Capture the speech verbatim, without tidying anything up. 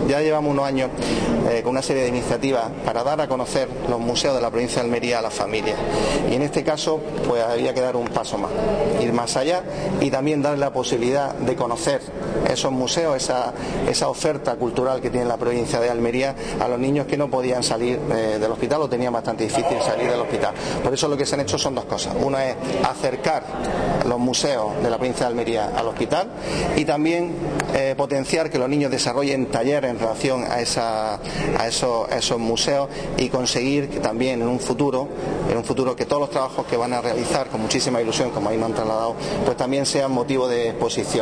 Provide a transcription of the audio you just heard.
Ya llevamos unos años eh, con una serie de iniciativas para dar a conocer los museos de la provincia de Almería a las familias, y en este caso pues había que dar un paso más, ir más allá y también darle la posibilidad de conocer esos museos, esa, esa oferta cultural que tiene la provincia de Almería a los niños que no podían salir eh, del hospital o tenían bastante difícil salir del hospital. Por eso lo que se han hecho son dos cosas. Una es acercar los museos de la provincia de Almería al hospital y también eh, potenciar que los niños desarrollen talleres en relación a, esa, a, esos, a esos museos y conseguir que también en un futuro, en un futuro que todos los trabajos que van a realizar con muchísima ilusión, como ahí me han trasladado, pues también sean motivo de exposición.